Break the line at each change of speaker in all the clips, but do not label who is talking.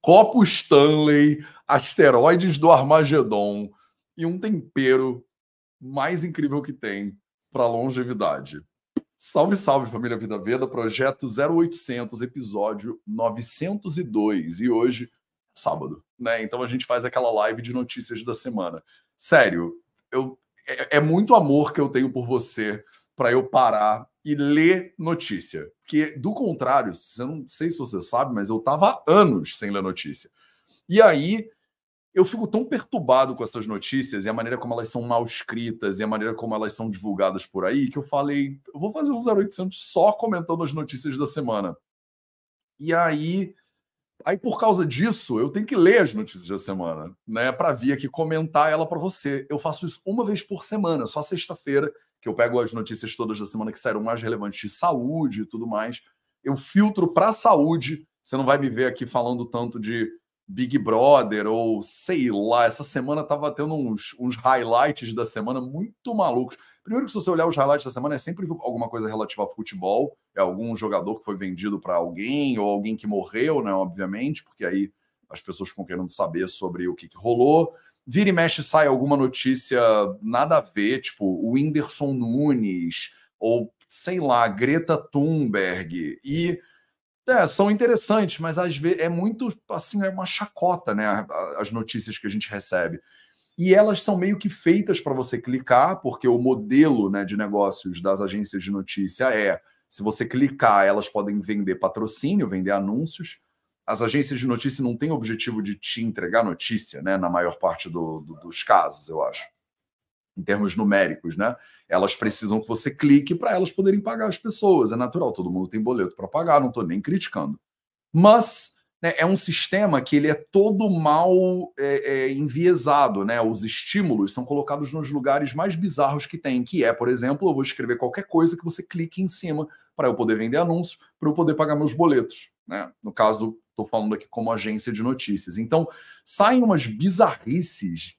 copo Stanley, asteroides do Armagedon e um tempero mais incrível que tem para longevidade. Salve, salve, família Vida Veda, projeto 0800, episódio 902. E hoje, sábado, né? Então a gente faz aquela live de notícias da semana. Sério, é muito amor que eu tenho por você para eu parar e ler notícia. Porque, do contrário, eu não sei se você sabe, mas eu tava há anos sem ler notícia. E aí, eu fico tão perturbado com essas notícias e a maneira como elas são mal escritas e a maneira como elas são divulgadas por aí, que eu falei, eu vou fazer um 0800 só comentando as notícias da semana. E aí por causa disso, eu tenho que ler as notícias da semana, né, para vir aqui comentar ela para você. Eu faço isso uma vez por semana, só sexta-feira, que eu pego as notícias todas da semana que saíram mais relevantes de saúde e tudo mais. Eu filtro para saúde. Você não vai me ver aqui falando tanto de Big Brother ou sei lá. Essa semana tava tendo uns highlights da semana muito malucos. Primeiro que se você olhar os highlights da semana é sempre alguma coisa relativa a futebol, é algum jogador que foi vendido para alguém ou alguém que morreu, né, obviamente, porque aí as pessoas ficam querendo saber sobre o que rolou. Vira e mexe sai alguma notícia nada a ver, tipo o Whindersson Nunes ou, sei lá, Greta Thunberg. E são interessantes, mas às vezes é muito, assim, é uma chacota, né, as notícias que a gente recebe. E elas são meio que feitas para você clicar, porque o modelo, né, de negócios das agências de notícia se você clicar, elas podem vender patrocínio, vender anúncios. As agências de notícia não têm o objetivo de te entregar notícia, né, na maior parte dos casos, eu acho, em termos numéricos, né? Elas precisam que você clique para elas poderem pagar as pessoas. É natural, todo mundo tem boleto para pagar, não estou nem criticando. Mas né, é um sistema que ele é todo mal enviesado, né? Os estímulos são colocados nos lugares mais bizarros que tem, que é, por exemplo, eu vou escrever qualquer coisa que você clique em cima para eu poder vender anúncio, para eu poder pagar meus boletos, né? No caso, estou falando aqui como agência de notícias. Então, saem umas bizarrices.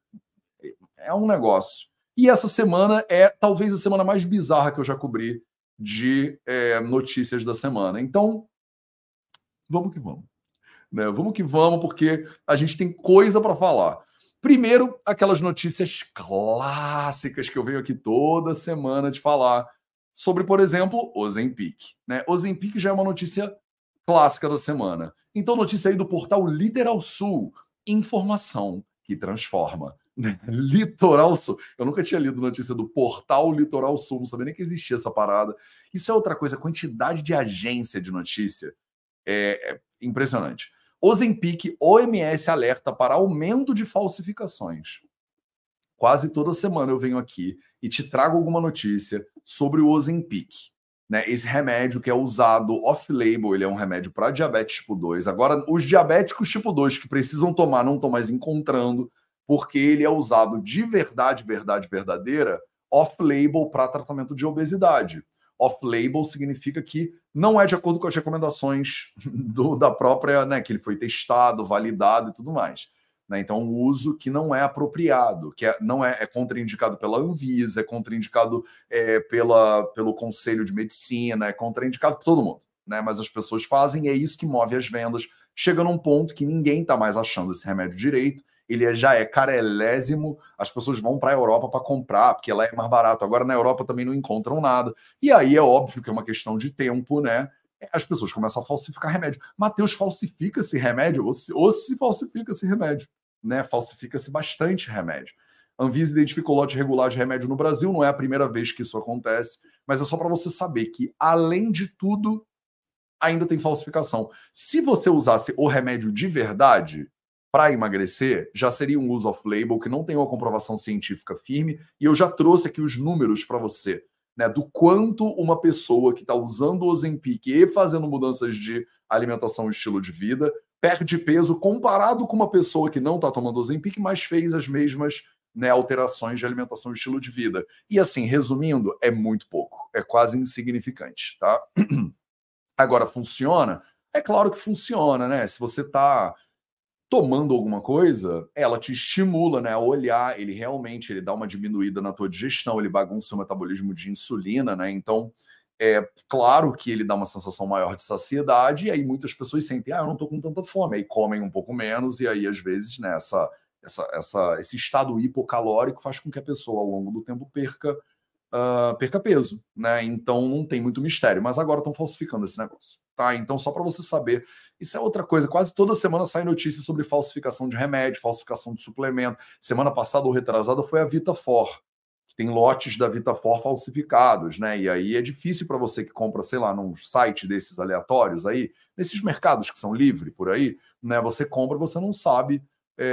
É um negócio. E essa semana é talvez a semana mais bizarra que eu já cobri de notícias da semana. Então, vamos que vamos. Né? Vamos que vamos, porque a gente tem coisa para falar. Primeiro, aquelas notícias clássicas que eu venho aqui toda semana de falar sobre, por exemplo, Ozempic. Né? Ozempic já é uma notícia clássica da semana. Então, notícia aí do portal Litoral Sul. Informação que transforma. Litoral Sul. Eu nunca tinha lido notícia do portal Litoral Sul, não sabia nem que existia essa parada. Isso é outra coisa, a quantidade de agência de notícia é impressionante. Ozempic, OMS alerta para aumento de falsificações. Quase toda semana eu venho aqui e te trago alguma notícia sobre o Ozempic. Né? Esse remédio que é usado off-label, ele é um remédio para diabetes tipo 2. Agora, os diabéticos tipo 2 que precisam tomar, não estão mais encontrando, porque ele é usado de verdade, verdadeira, off-label para tratamento de obesidade. Off-label significa que não é de acordo com as recomendações da própria, né, que ele foi testado, validado e tudo mais. Né? Então, um uso que não é apropriado, que não é contraindicado pela Anvisa, é contraindicado pelo Conselho de Medicina, é contraindicado por todo mundo. Né? Mas as pessoas fazem e é isso que move as vendas. Chega num ponto que ninguém está mais achando esse remédio direito, ele já é carelésimo, as pessoas vão para a Europa para comprar, porque lá é mais barato. Agora na Europa também não encontram nada. E aí é óbvio que é uma questão de tempo, né? As pessoas começam a falsificar remédio. Mateus, falsifica esse remédio? Ou se falsifica esse remédio? Né? Falsifica-se bastante remédio. A Anvisa identificou lote regular de remédio no Brasil, não é a primeira vez que isso acontece, mas é só para você saber que, além de tudo, ainda tem falsificação. Se você usasse o remédio de verdade para emagrecer, já seria um uso off-label que não tem uma comprovação científica firme, e eu já trouxe aqui os números para você, né, do quanto uma pessoa que está usando o Ozempic e fazendo mudanças de alimentação e estilo de vida perde peso comparado com uma pessoa que não está tomando Ozempic, mas fez as mesmas, né, alterações de alimentação e estilo de vida. E assim, resumindo, é muito pouco, é quase insignificante, tá? Agora, funciona? É claro que funciona, né? Se você está tomando alguma coisa, ela te estimula, né, a olhar, ele dá uma diminuída na tua digestão, ele bagunça o metabolismo de insulina, né? Então, É claro que ele dá uma sensação maior de saciedade, e aí muitas pessoas sentem, eu não estou com tanta fome, aí comem um pouco menos, e aí às vezes, né, esse estado hipocalórico faz com que a pessoa ao longo do tempo perca peso, né? Então não tem muito mistério, mas agora estão falsificando esse negócio, tá? Então só para você saber, isso é outra coisa, quase toda semana sai notícias sobre falsificação de remédio, falsificação de suplemento. Semana passada ou retrasada foi a Vitafor, que tem lotes da Vitafor falsificados, né? E aí é difícil para você que compra, sei lá, num site desses aleatórios aí, nesses mercados que são livres por aí, né? Você compra, você não sabe,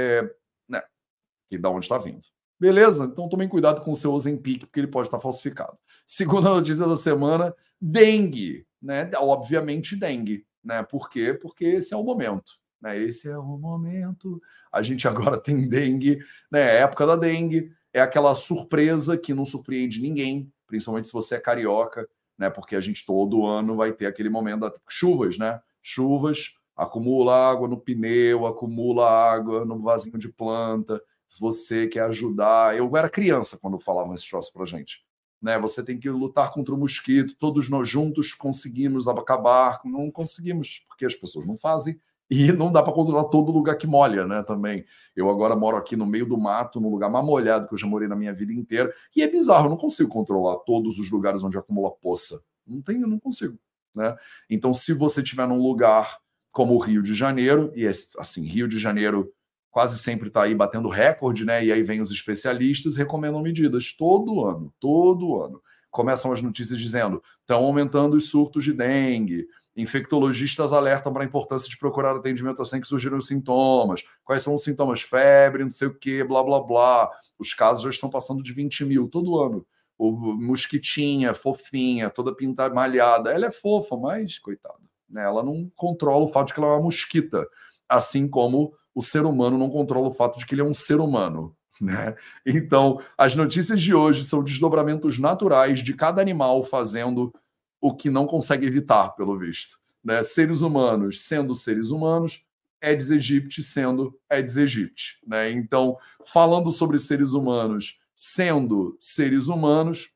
né, que da onde está vindo. Beleza? Então tomem cuidado com o seu Ozempic, porque ele pode estar falsificado. Segunda notícia da semana, dengue, né? Obviamente dengue, né? Por quê? Porque esse é o momento, né? Esse é o momento. A gente agora tem dengue, né? É a época da dengue, é aquela surpresa que não surpreende ninguém, principalmente se você é carioca, né? Porque a gente todo ano vai ter aquele momento das chuvas, né? Chuvas, acumula água no pneu, acumula água no vasinho de planta. Se você quer ajudar, eu era criança quando falavam esse troço pra gente, né? Você tem que lutar contra o mosquito, todos nós juntos conseguimos acabar, não conseguimos, porque as pessoas não fazem, e não dá para controlar todo lugar que molha, né? Também. Eu agora moro aqui no meio do mato, no lugar mais molhado que eu já morei na minha vida inteira, e é bizarro, eu não consigo controlar todos os lugares onde acumula poça. Eu não consigo, né? Então, se você estiver num lugar como o Rio de Janeiro, e assim, Rio de Janeiro quase sempre está aí batendo recorde, né? E aí vem os especialistas e recomendam medidas todo ano, todo ano. Começam as notícias dizendo: estão aumentando os surtos de dengue, infectologistas alertam para a importância de procurar atendimento assim que surgiram os sintomas. Quais são os sintomas? Febre, não sei o quê, blá, blá, blá. Os casos já estão passando de 20 mil todo ano. O mosquitinha, fofinha, toda pintada, malhada. Ela é fofa, mas, coitada, né? Ela não controla o fato de que ela é uma mosquita, assim como o ser humano não controla o fato de que ele é um ser humano, né? Então, as notícias de hoje são desdobramentos naturais de cada animal fazendo o que não consegue evitar, pelo visto, né? Seres humanos sendo seres humanos, Aedes aegypti sendo Aedes aegypti, né? Então, falando sobre seres humanos sendo seres humanos,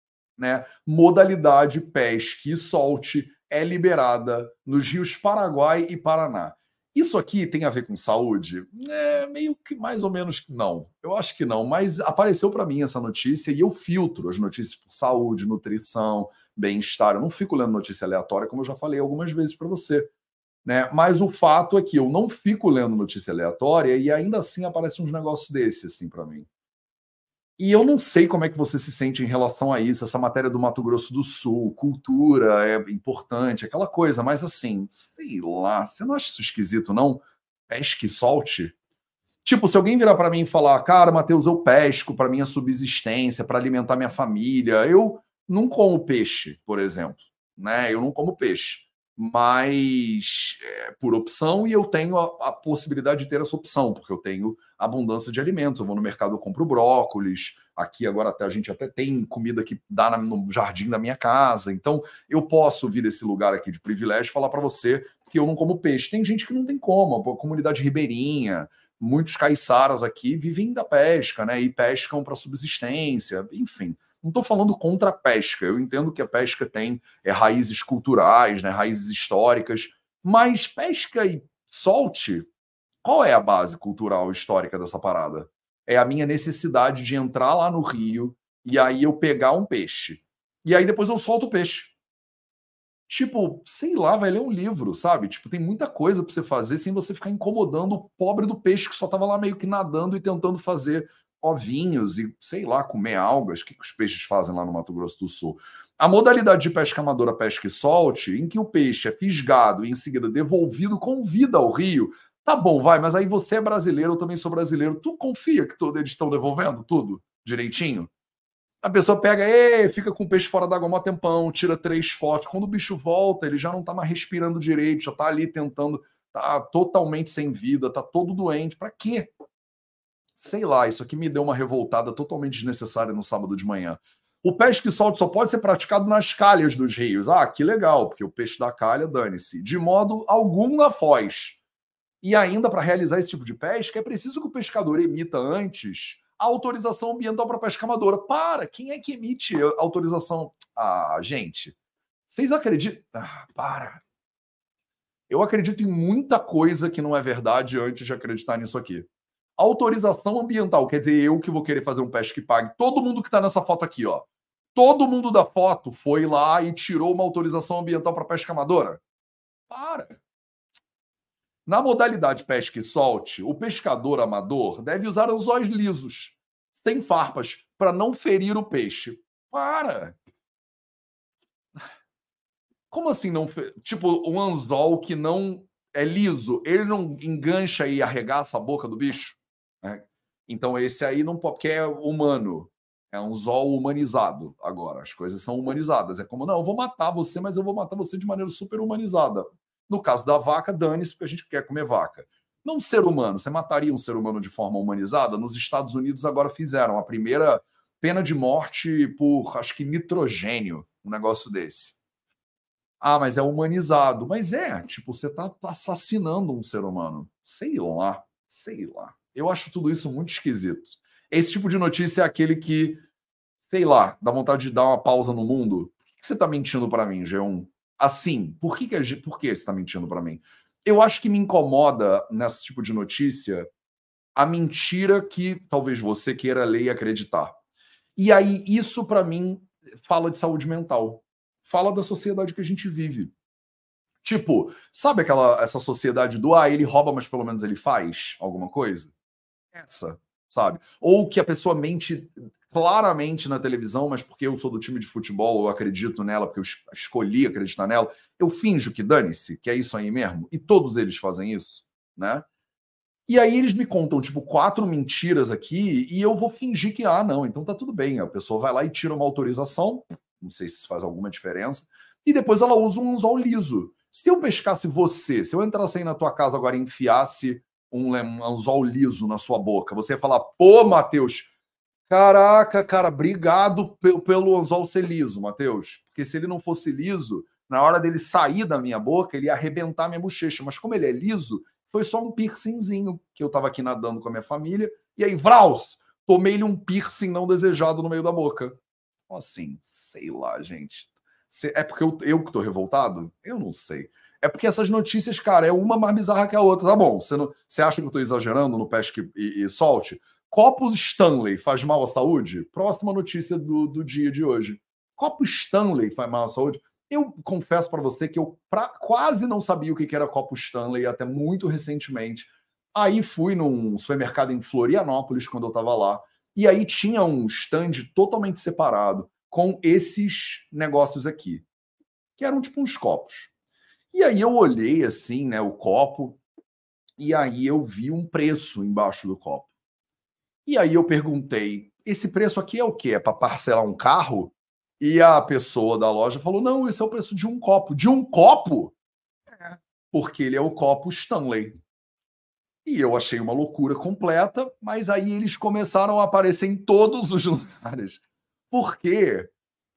né? Modalidade pesque e solte é liberada nos rios Paraguai e Paraná. Isso aqui tem a ver com saúde? Meio que mais ou menos não. Eu acho que não, mas apareceu para mim essa notícia e eu filtro as notícias por saúde, nutrição, bem-estar. Eu não fico lendo notícia aleatória, como eu já falei algumas vezes para você, né? Mas o fato é que eu não fico lendo notícia aleatória e ainda assim aparecem uns negócios desses assim para mim. E eu não sei como é que você se sente em relação a isso, essa matéria do Mato Grosso do Sul, cultura é importante, aquela coisa, mas assim, sei lá, você não acha isso esquisito, não? Pesque e solte? Tipo, se alguém virar para mim e falar, cara, Matheus, eu pesco para minha subsistência, para alimentar minha família, eu não como peixe, por exemplo, né? Eu não como peixe, mas por opção e eu tenho a possibilidade de ter essa opção, porque eu tenho abundância de alimentos. Eu vou no mercado, eu compro brócolis. Aqui agora a gente até tem comida que dá no jardim da minha casa. Então eu posso vir desse lugar aqui de privilégio e falar para você que eu não como peixe. Tem gente que não tem como, a comunidade ribeirinha, muitos caiçaras aqui vivem da pesca, né? E pescam para subsistência, enfim. Não estou falando contra a pesca. Eu entendo que a pesca tem raízes culturais, né? Raízes históricas, mas pesca e solte, qual é a base cultural histórica dessa parada? É a minha necessidade de entrar lá no rio e aí eu pegar um peixe. E aí depois eu solto o peixe. Tipo, sei lá, vai ler um livro, sabe? Tipo, tem muita coisa pra você fazer sem você ficar incomodando o pobre do peixe que só tava lá meio que nadando e tentando fazer ovinhos e, sei lá, comer algas. O que os peixes fazem lá no Mato Grosso do Sul? A modalidade de pesca amadora, pesca e solte, em que o peixe é fisgado e em seguida devolvido com vida ao rio, tá bom, vai, mas aí você é brasileiro, eu também sou brasileiro. Tu confia que eles estão devolvendo tudo direitinho? A pessoa pega, fica com o peixe fora d'água há um tempão, tira 3 fotos. Quando o bicho volta, ele já não tá mais respirando direito, já tá ali tentando, tá totalmente sem vida, tá todo doente. Pra quê? Sei lá, isso aqui me deu uma revoltada totalmente desnecessária no sábado de manhã. O pesca e solte só pode ser praticado nas calhas dos rios. Ah, que legal, porque o peixe da calha, dane-se. De modo algum na foz. E ainda, para realizar esse tipo de pesca, é preciso que o pescador emita antes a autorização ambiental para pesca amadora. Quem é que emite autorização? Ah, gente, Vocês acreditam? Para. Eu acredito em muita coisa que não é verdade antes de acreditar nisso aqui. Autorização ambiental, quer dizer, eu que vou querer fazer um pesca que pague. Todo mundo que está nessa foto aqui, ó. Todo mundo da foto foi lá e tirou uma autorização ambiental para pesca amadora. Para. Na modalidade pesca e solte, o pescador amador deve usar anzóis lisos, sem farpas, para não ferir o peixe. Para. Como assim não? Tipo, um anzol que não é liso, ele não engancha e arregaça a boca do bicho? Né? Então esse aí não pode, porque é humano. É um anzol humanizado agora. As coisas são humanizadas. É como, não, eu vou matar você, mas eu vou matar você de maneira super humanizada. No caso da vaca, dane-se, porque a gente quer comer vaca. Não ser humano. Você mataria um ser humano de forma humanizada? Nos Estados Unidos agora fizeram a primeira pena de morte por, acho que, nitrogênio, um negócio desse. Ah, mas é humanizado. Mas tipo, você tá assassinando um ser humano. Sei lá, sei lá. Eu acho tudo isso muito esquisito. Esse tipo de notícia é aquele que, sei lá, dá vontade de dar uma pausa no mundo. Por que você tá mentindo para mim, G1? Assim, por que você tá mentindo para mim? Eu acho que me incomoda nesse tipo de notícia a mentira que talvez você queira ler e acreditar. E aí, isso para mim fala de saúde mental. Fala da sociedade que a gente vive. Tipo, sabe essa sociedade do ele rouba, mas pelo menos ele faz alguma coisa? Essa, sabe? Ou que a pessoa mente claramente na televisão, mas porque eu sou do time de futebol, eu acredito nela, porque eu escolhi acreditar nela, eu finjo que dane-se, que é isso aí mesmo. E todos eles fazem isso, né? E aí eles me contam, tipo, 4 mentiras aqui e eu vou fingir que, não, então tá tudo bem. A pessoa vai lá e tira uma autorização, não sei se isso faz alguma diferença, e depois ela usa um anzol liso. Se eu pescasse você, se eu entrasse aí na tua casa agora e enfiasse um anzol liso na sua boca, você ia falar, pô, Matheus, caraca, cara, obrigado pelo anzol ser liso, Matheus. Porque se ele não fosse liso, na hora dele sair da minha boca, ele ia arrebentar minha bochecha. Mas como ele é liso, foi só um piercingzinho que eu tava aqui nadando com a minha família. E aí, vraus, tomei-lhe um piercing não desejado no meio da boca. Assim, sei lá, gente. É porque eu que tô revoltado? Eu não sei. É porque essas notícias, cara, é uma mais bizarra que a outra. Tá bom, você acha que eu tô exagerando no pesque e solte? Copos Stanley faz mal à saúde? Próxima notícia do dia de hoje. Copo Stanley faz mal à saúde? Eu confesso para você que eu quase não sabia o que era copo Stanley até muito recentemente. Aí fui num supermercado em Florianópolis quando eu estava lá. E aí tinha um stand totalmente separado com esses negócios aqui, que eram tipo uns copos. E aí eu olhei assim, né, o copo, e aí eu vi um preço embaixo do copo. E aí eu perguntei, esse preço aqui é o quê? É para parcelar um carro? E a pessoa da loja falou, não, esse é o preço de um copo. De um copo? É. Porque ele é o copo Stanley. E eu achei uma loucura completa, mas aí eles começaram a aparecer em todos os lugares. Porque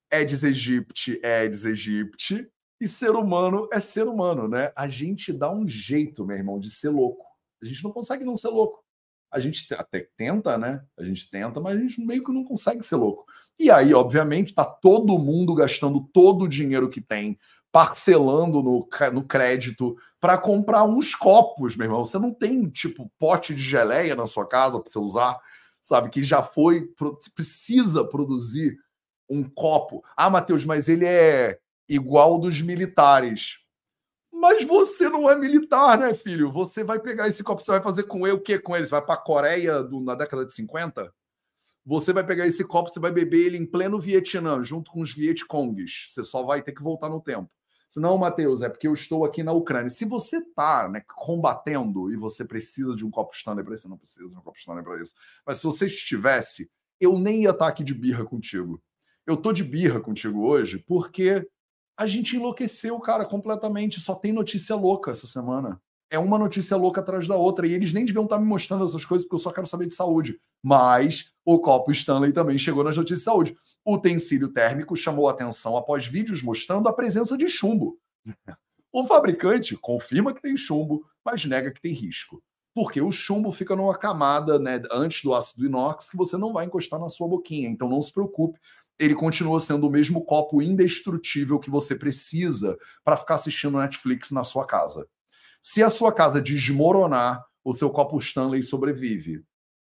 Aedes aegypti, e ser humano é ser humano, né? A gente dá um jeito, meu irmão, de ser louco. A gente não consegue não ser louco. A gente até tenta, né? A gente tenta, mas a gente meio que não consegue ser louco. E aí, obviamente, tá todo mundo gastando todo o dinheiro que tem, parcelando no crédito para comprar uns copos, meu irmão. Você não tem, tipo, pote de geleia na sua casa para você usar, sabe? Que já foi, precisa produzir um copo. Ah, Matheus, mas ele é igual dos militares. Mas você não é militar, né, filho? Você vai pegar esse copo, você vai fazer com ele o quê com ele? Você vai para a Coreia na década de 50? Você vai pegar esse copo, você vai beber ele em pleno Vietnã, junto com os Vietcongues. Você só vai ter que voltar no tempo. Não, Matheus, é porque eu estou aqui na Ucrânia. Se você está, né, combatendo e você precisa de um copo Stanley para isso, você não precisa de um copo Stanley para isso. Mas se você estivesse, eu nem ia estar aqui de birra contigo. Eu tô de birra contigo hoje porque a gente enlouqueceu, cara, completamente. Só tem notícia louca essa semana. É uma notícia louca atrás da outra. E eles nem deviam estar me mostrando essas coisas porque eu só quero saber de saúde. Mas o copo Stanley também chegou nas notícias de saúde. O utensílio térmico chamou a atenção após vídeos mostrando a presença de chumbo. O fabricante confirma que tem chumbo, mas nega que tem risco. Porque o chumbo fica numa camada, né, antes do ácido inox que você não vai encostar na sua boquinha. Então não se preocupe, ele continua sendo o mesmo copo indestrutível que você precisa para ficar assistindo Netflix na sua casa. Se a sua casa desmoronar, o seu copo Stanley sobrevive.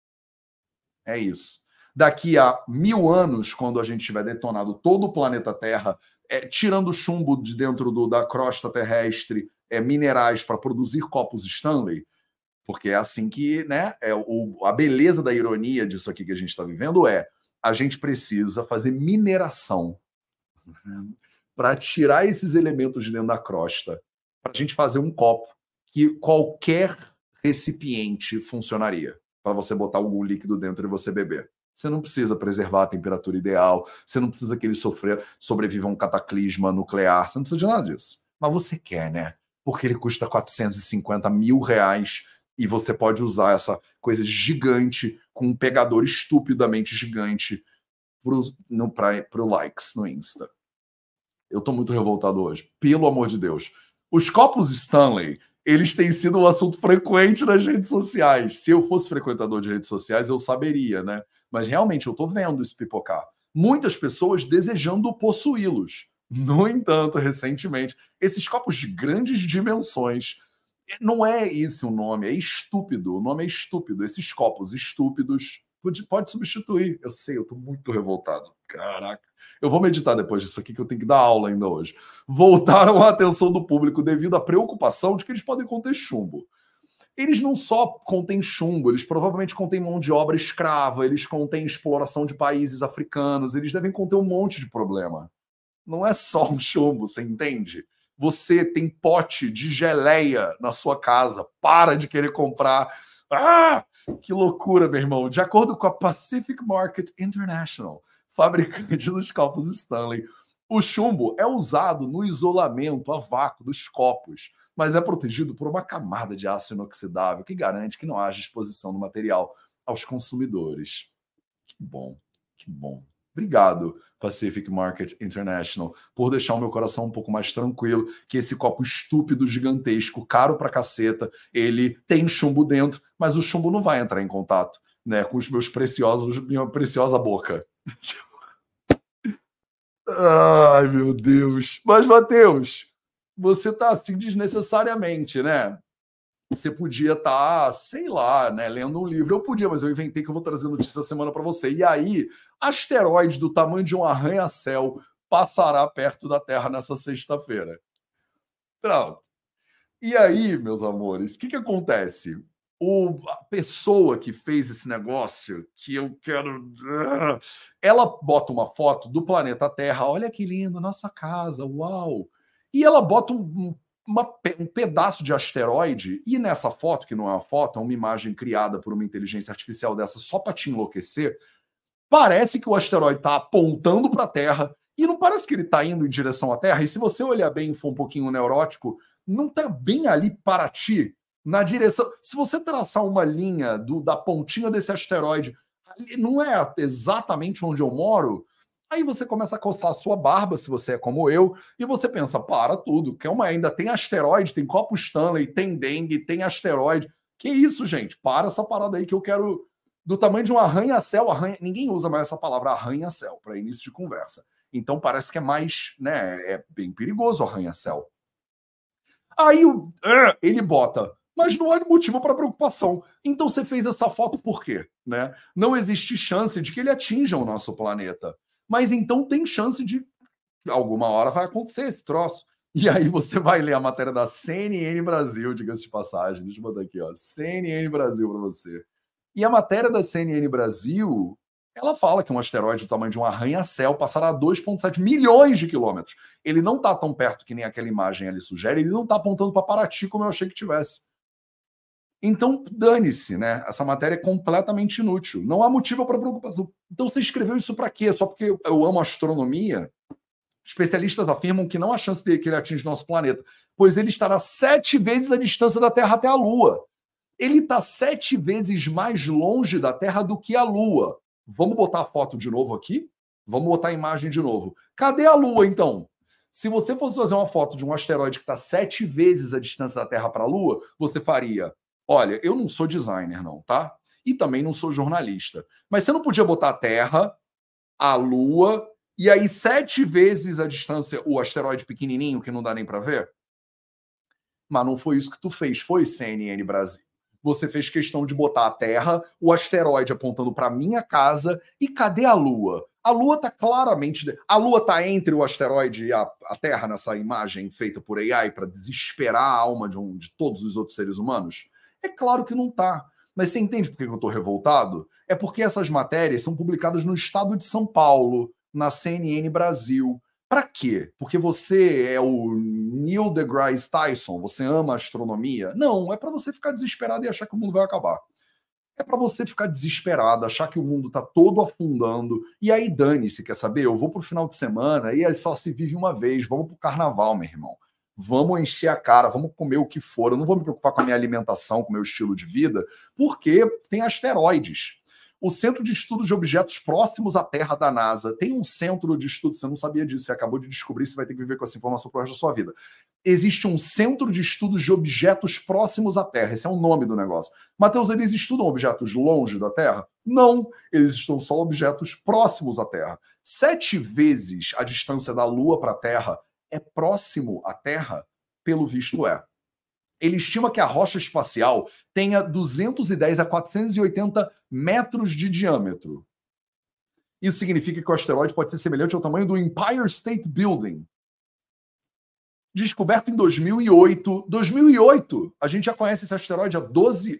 É isso. Daqui a 1000 anos, quando a gente tiver detonado todo o planeta Terra, tirando o chumbo de dentro da crosta terrestre, minerais para produzir copos Stanley, porque é assim que, né, a beleza da ironia disso aqui que a gente está vivendo a gente precisa fazer mineração para tirar esses elementos de dentro da crosta, para a gente fazer um copo que qualquer recipiente funcionaria, para você botar algum líquido dentro e você beber. Você não precisa preservar a temperatura ideal, você não precisa que ele sobreviva a um cataclisma nuclear, você não precisa de nada disso. Mas você quer, né? Porque ele custa 450 mil reais e você pode usar essa coisa gigante com um pegador estupidamente gigante pro likes no Insta. Eu tô muito revoltado hoje. Pelo amor de Deus. Os copos Stanley, eles têm sido um assunto frequente nas redes sociais. Se eu fosse frequentador de redes sociais, eu saberia, né? Mas realmente eu tô vendo isso pipocar. Muitas pessoas desejando possuí-los. No entanto, recentemente, esses copos de grandes dimensões, não é esse o nome, é estúpido. O nome é estúpido. Esses copos estúpidos pode substituir. Eu sei, eu tô muito revoltado. Caraca. Eu vou meditar depois disso aqui, que eu tenho que dar aula ainda hoje. Voltaram a atenção do público devido à preocupação de que eles podem conter chumbo. Eles não só contêm chumbo, eles provavelmente contêm mão de obra escrava, eles contêm exploração de países africanos, eles devem conter um monte de problema. Não é só um chumbo, você entende? Você tem pote de geleia na sua casa, para de querer comprar. Ah, que loucura, meu irmão. De acordo com a Pacific Market International, fabricante dos copos Stanley, o chumbo é usado no isolamento a vácuo dos copos, mas é protegido por uma camada de aço inoxidável que garante que não haja exposição do material aos consumidores. Que bom, que bom. Obrigado, Pacific Market International, por deixar o meu coração um pouco mais tranquilo, que esse copo estúpido, gigantesco, caro pra caceta, ele tem chumbo dentro, mas o chumbo não vai entrar em contato, né, com os meus minha preciosa boca. Ai, meu Deus. Mas, Matheus, você tá assim desnecessariamente, né? Você podia estar, sei lá, né, lendo um livro. Eu podia, mas eu inventei que eu vou trazer notícia essa semana para você. E aí, asteroide do tamanho de um arranha-céu passará perto da Terra nessa sexta-feira. Pronto. E aí, meus amores, o que acontece? A pessoa que fez esse negócio, que eu quero... Ela bota uma foto do planeta Terra. Olha que lindo, nossa casa, uau! E ela bota um pedaço de asteroide, e nessa foto, que não é uma foto, é uma imagem criada por uma inteligência artificial dessa só para te enlouquecer, parece que o asteroide está apontando para a Terra, e não parece que ele está indo em direção à Terra, e se você olhar bem e for um pouquinho neurótico, não está bem ali para ti, na direção... Se você traçar uma linha da pontinha desse asteroide, não é exatamente onde eu moro... Aí você começa a coçar a sua barba, se você é como eu, e você pensa, para tudo, que ainda tem asteroide, tem copo Stanley, tem dengue, tem asteroide. Que isso, gente? Para essa parada aí que eu quero... Do tamanho de um arranha-céu, ninguém usa mais essa palavra arranha-céu para início de conversa. Então parece que é mais, né, é bem perigoso o arranha-céu. Aí ele bota, mas não há motivo para preocupação. Então você fez essa foto por quê? Né? Não existe chance de que ele atinja o nosso planeta. Mas então tem chance de alguma hora vai acontecer esse troço. E aí você vai ler a matéria da CNN Brasil, diga-se de passagem. Deixa eu botar aqui, ó, CNN Brasil para você. E a matéria da CNN Brasil, ela fala que um asteroide do tamanho de um arranha-céu passará a 2,7 milhões de quilômetros. Ele não está tão perto que nem aquela imagem ali sugere, ele não está apontando para Paraty como eu achei que tivesse. Então, dane-se, né? Essa matéria é completamente inútil. Não há motivo para preocupação. Então, você escreveu isso para quê? Só porque eu amo astronomia? Especialistas afirmam que não há chance de que ele atinja o nosso planeta, pois ele estará 7 vezes a distância da Terra até a Lua. Ele está 7 vezes mais longe da Terra do que a Lua. Vamos botar a foto de novo aqui? Vamos botar a imagem de novo. Cadê a Lua, então? Se você fosse fazer uma foto de um asteroide que está 7 vezes a distância da Terra para a Lua, você faria... Olha, eu não sou designer, não, tá? E também não sou jornalista. Mas você não podia botar a Terra, a Lua E aí 7 vezes a distância, o asteroide pequenininho que não dá nem para ver? Mas não foi isso que tu fez, foi CNN Brasil. Você fez questão de botar a Terra, o asteroide apontando para minha casa, e cadê a Lua? A Lua tá claramente... A Lua tá entre o asteroide e a Terra nessa imagem feita por AI para desesperar a alma de todos os outros seres humanos? É claro que não tá. Mas você entende por que eu tô revoltado? É porque essas matérias são publicadas no estado de São Paulo, na CNN Brasil. Para quê? Porque você é o Neil deGrasse Tyson, você ama astronomia? Não, é para você ficar desesperado e achar que o mundo vai acabar. É para você ficar desesperado, achar que o mundo está todo afundando. E aí dane-se, quer saber? Eu vou pro final de semana e aí só se vive uma vez. Vamos pro carnaval, meu irmão. Vamos encher a cara, vamos comer o que for. Eu não vou me preocupar com a minha alimentação, com o meu estilo de vida, porque tem asteroides. O Centro de Estudos de Objetos Próximos à Terra da NASA tem um centro de estudos, você não sabia disso, você acabou de descobrir, você vai ter que viver com essa informação pro resto da sua vida. Existe um Centro de Estudos de Objetos Próximos à Terra, esse é o nome do negócio. Mateus, eles estudam objetos longe da Terra? Não, eles estudam só objetos próximos à Terra. 7 vezes a distância da Lua para a Terra é próximo à Terra, pelo visto é. Ele estima que a rocha espacial tenha 210 a 480 metros de diâmetro. Isso significa que o asteroide pode ser semelhante ao tamanho do Empire State Building. Descoberto em 2008. 2008! A gente já conhece esse asteroide há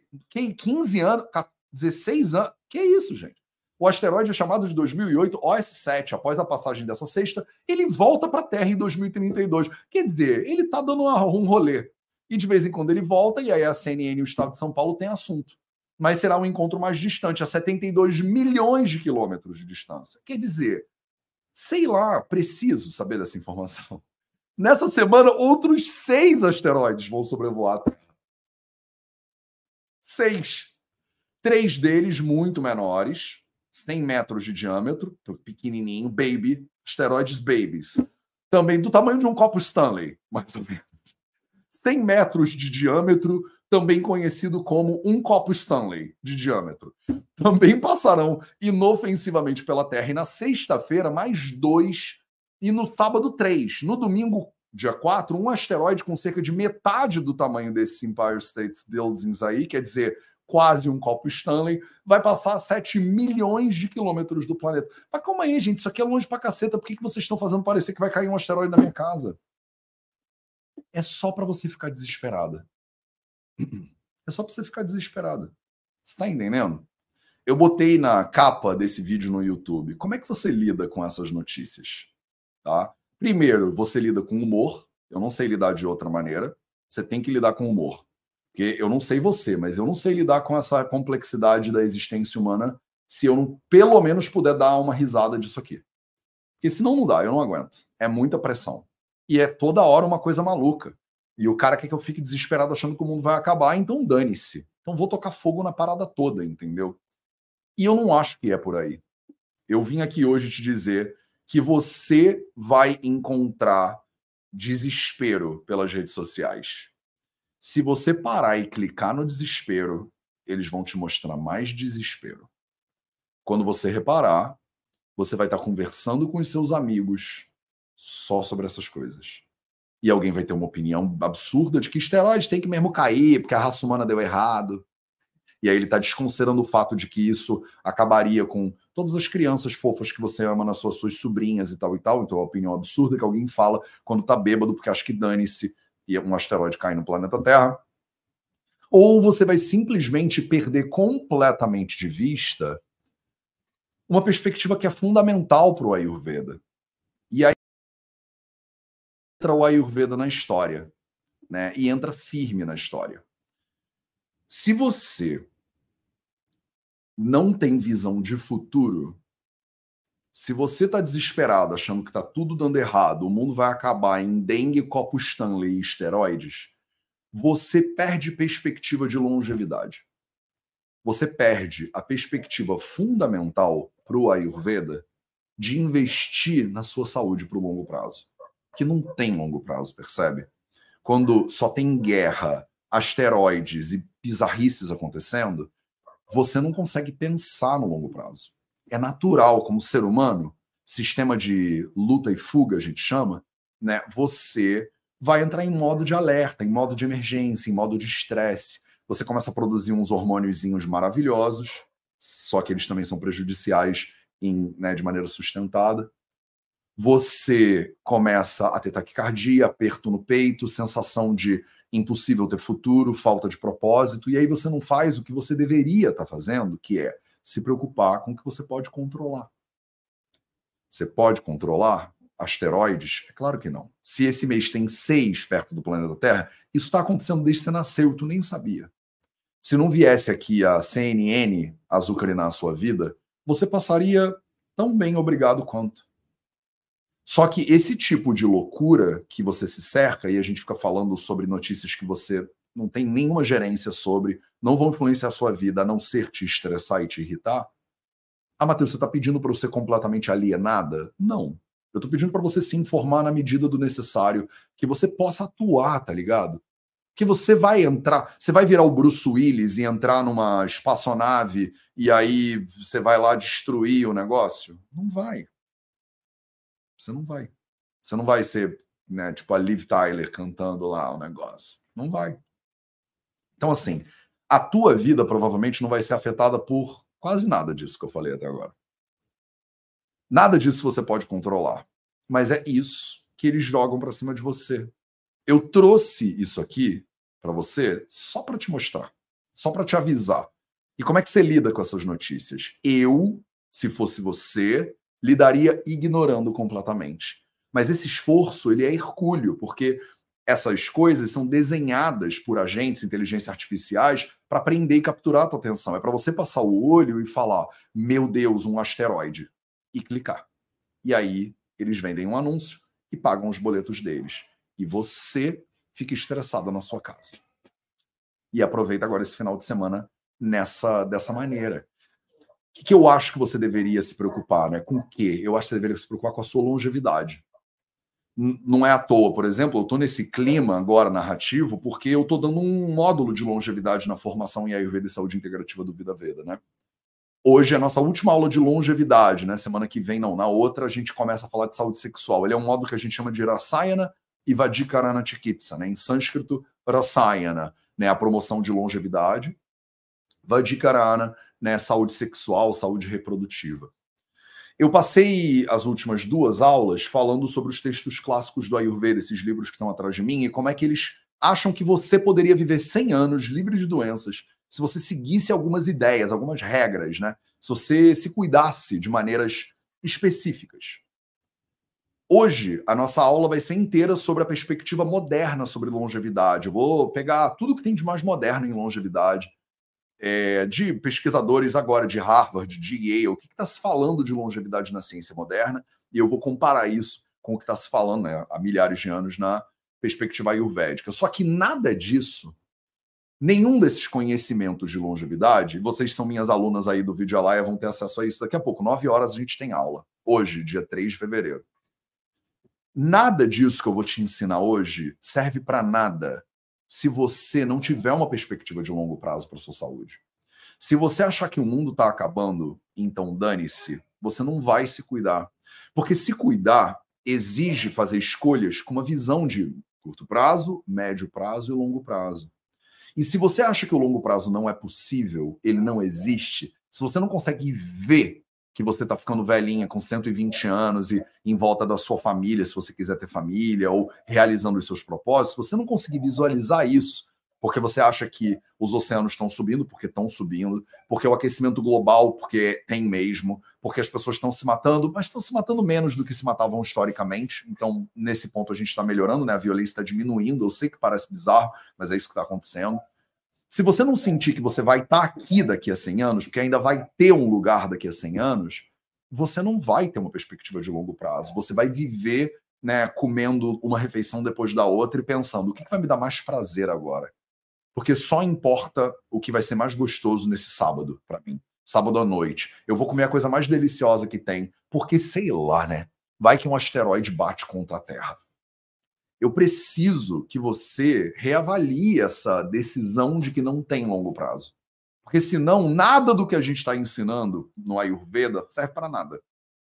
15 anos, 16 anos. Que isso, gente? O asteroide é chamado de 2008 OS7. Após a passagem dessa sexta, ele volta para a Terra em 2032. Quer dizer, ele está dando um rolê. E de vez em quando ele volta, e aí a CNN e o Estado de São Paulo tem assunto. Mas será um encontro mais distante, a 72 milhões de quilômetros de distância. Quer dizer, sei lá, preciso saber dessa informação. Nessa semana, outros 6 asteroides vão sobrevoar a Terra. 6. 3 deles muito menores, 100 metros de diâmetro, pequenininho, baby, asteroides babies. Também do tamanho de um copo Stanley, mais ou menos. 100 metros de diâmetro, também conhecido como um copo Stanley de diâmetro. Também passarão inofensivamente pela Terra. E na sexta-feira, mais 2. E no sábado, 3. No domingo, dia 4, um asteroide com cerca de metade do tamanho desses Empire State Buildings aí, quer dizer, quase um copo Stanley, vai passar a 7 milhões de quilômetros do planeta. Mas calma aí, gente, isso aqui é longe pra caceta. Por que vocês estão fazendo parecer que vai cair um asteroide na minha casa? É só para você ficar desesperada. É só para você ficar desesperada. Você tá entendendo? Eu botei na capa desse vídeo no YouTube. Como é que você lida com essas notícias? Tá? Primeiro, você lida com humor. Eu não sei lidar de outra maneira. Você tem que lidar com humor. Porque eu não sei você, mas eu não sei lidar com essa complexidade da existência humana se eu não, pelo menos, puder dar uma risada disso aqui. Porque senão não dá, eu não aguento. É muita pressão. E é toda hora uma coisa maluca. E o cara quer que eu fique desesperado achando que o mundo vai acabar, então dane-se. Então vou tocar fogo na parada toda, entendeu? E eu não acho que é por aí. Eu vim aqui hoje te dizer que você vai encontrar desespero pelas redes sociais. Se você parar e clicar no desespero, eles vão te mostrar mais desespero. Quando você reparar, você vai estar conversando com os seus amigos só sobre essas coisas. E alguém vai ter uma opinião absurda de que esteroides tem que mesmo cair, porque a raça humana deu errado. E aí ele está desconsiderando o fato de que isso acabaria com todas as crianças fofas que você ama nas suas sobrinhas e tal e tal. Então é uma opinião absurda que alguém fala quando tá bêbado, porque acha que dane-se e um asteroide cai no planeta Terra. Ou você vai simplesmente perder completamente de vista uma perspectiva que é fundamental para o Ayurveda. E aí entra o Ayurveda na história, né? E entra firme na história. Se você não tem visão de futuro, se você está desesperado, achando que está tudo dando errado, o mundo vai acabar em dengue, copo Stanley e esteroides, você perde perspectiva de longevidade. Você perde a perspectiva fundamental para o Ayurveda de investir na sua saúde para o longo prazo. Que não tem longo prazo, percebe? Quando só tem guerra, asteroides e bizarrices acontecendo, você não consegue pensar no longo prazo. É natural, como ser humano, sistema de luta e fuga, a gente chama, né? Você vai entrar em modo de alerta, em modo de emergência, em modo de estresse. Você começa a produzir uns hormôniozinhos maravilhosos, só que eles também são prejudiciais né, de maneira sustentada. Você começa a ter taquicardia, aperto no peito, sensação de impossível ter futuro, falta de propósito, e aí você não faz o que você deveria estar fazendo, que é se preocupar com o que você pode controlar. Você pode controlar asteroides? É claro que não. Se esse mês tem 6 perto do planeta Terra, isso está acontecendo desde que você nasceu, tu nem sabia. Se não viesse aqui a CNN azucrinar a sua vida, você passaria tão bem obrigado quanto. Só que esse tipo de loucura que você se cerca, e a gente fica falando sobre notícias que você não tem nenhuma gerência sobre, não vão influenciar a sua vida, a não ser te estressar e te irritar. Ah, Matheus, você está pedindo para eu ser completamente alienada? Não. Eu estou pedindo para você se informar na medida do necessário, que você possa atuar, tá ligado? Que você vai entrar, você vai virar o Bruce Willis e entrar numa espaçonave e aí você vai lá destruir o negócio? Não vai. Você não vai. Você não vai ser, né, tipo a Liv Tyler cantando lá o negócio. Não vai. Então, assim, a tua vida provavelmente não vai ser afetada por quase nada disso que eu falei até agora. Nada disso você pode controlar. Mas é isso que eles jogam para cima de você. Eu trouxe isso aqui para você só para te mostrar, só para te avisar. E como é que você lida com essas notícias? Eu, se fosse você, lidaria ignorando completamente. Mas esse esforço, ele é hercúleo, porque essas coisas são desenhadas por agentes, inteligências artificiais, para prender e capturar a tua atenção. É para você passar o olho e falar, meu Deus, um asteroide, e clicar. E aí, eles vendem um anúncio e pagam os boletos deles. E você fica estressado na sua casa. E aproveita agora esse final de semana dessa maneira. O que eu acho que você deveria se preocupar, né? Com o quê? Eu acho que você deveria se preocupar com a sua longevidade. Não é à toa, por exemplo, eu estou nesse clima agora narrativo porque eu estou dando um módulo de longevidade na formação em Ayurveda e Saúde Integrativa do Vida Veda, né? Hoje é a nossa última aula de longevidade, né? Semana que vem, não, na outra a gente começa a falar de saúde sexual. Ele é um módulo que a gente chama de Rasayana e Vadikarana Chikitsa, né? Em sânscrito, Rasayana, né? A promoção de longevidade. Vadikarana, né? Saúde sexual, saúde reprodutiva. Eu passei as últimas 2 aulas falando sobre os textos clássicos do Ayurveda, esses livros que estão atrás de mim, e como é que eles acham que você poderia viver 100 anos livre de doenças se você seguisse algumas ideias, algumas regras, né? Se você se cuidasse de maneiras específicas. Hoje, a nossa aula vai ser inteira sobre a perspectiva moderna sobre longevidade. Eu vou pegar tudo que tem de mais moderno em longevidade, de pesquisadores agora de Harvard, de Yale, o que está se falando de longevidade na ciência moderna, e eu vou comparar isso com o que está se falando, né, há milhares de anos na perspectiva ayurvédica. Só que nada disso, nenhum desses conhecimentos de longevidade, vocês são minhas alunas aí do Vídeo Alaia, vão ter acesso a isso daqui a pouco. 9 horas a gente tem aula. Hoje, dia 3 de fevereiro. Nada disso que eu vou te ensinar hoje serve para nada se você não tiver uma perspectiva de longo prazo para sua saúde. Se você achar que o mundo está acabando, então dane-se, você não vai se cuidar. Porque se cuidar exige fazer escolhas com uma visão de curto prazo, médio prazo e longo prazo. E se você acha que o longo prazo não é possível, ele não existe, se você não consegue ver que você está ficando velhinha com 120 anos e em volta da sua família, se você quiser ter família, ou realizando os seus propósitos, se você não conseguir visualizar isso, porque você acha que os oceanos estão subindo, porque o aquecimento global, porque tem mesmo, porque as pessoas estão se matando, mas estão se matando menos do que se matavam historicamente. Então, nesse ponto, a gente está melhorando, né? A violência está diminuindo. Eu sei que parece bizarro, mas é isso que está acontecendo. Se você não sentir que você vai estar aqui daqui a 100 anos, porque ainda vai ter um lugar daqui a 100 anos, você não vai ter uma perspectiva de longo prazo. Você vai viver, né, comendo uma refeição depois da outra e pensando, o que vai me dar mais prazer agora? Porque só importa o que vai ser mais gostoso nesse sábado, para mim. Sábado à noite. Eu vou comer a coisa mais deliciosa que tem, porque sei lá, né? Vai que um asteroide bate contra a Terra. Eu preciso que você reavalie essa decisão de que não tem longo prazo. Porque senão, nada do que a gente está ensinando no Ayurveda serve para nada.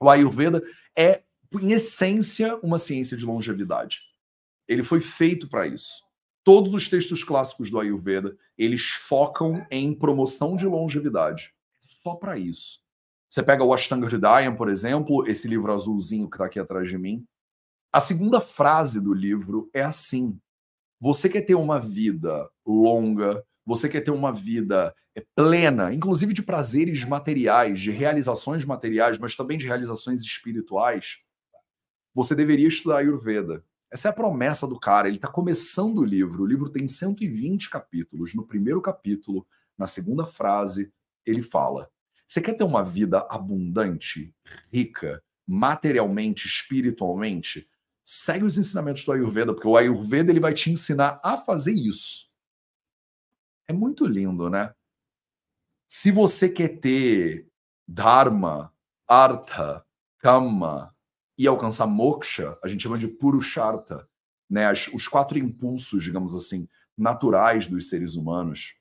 O Ayurveda é, em essência, uma ciência de longevidade. Ele foi feito para isso. Todos os textos clássicos do Ayurveda, eles focam em promoção de longevidade. Só para isso. Você pega o Ashtanga Hridayam, por exemplo, esse livro azulzinho que está aqui atrás de mim. A segunda frase do livro é assim: você quer ter uma vida longa, você quer ter uma vida plena, inclusive de prazeres materiais, de realizações materiais, mas também de realizações espirituais, você deveria estudar Ayurveda. Essa é a promessa do cara. Ele está começando o livro tem 120 capítulos. No primeiro capítulo, na segunda frase, ele fala: você quer ter uma vida abundante, rica, materialmente, espiritualmente? Segue os ensinamentos do Ayurveda, porque o Ayurveda ele vai te ensinar a fazer isso. É muito lindo, né? Se você quer ter Dharma, Artha, Kama e alcançar Moksha, a gente chama de Purushartha, né? Os 4 impulsos, digamos assim, naturais dos seres humanos.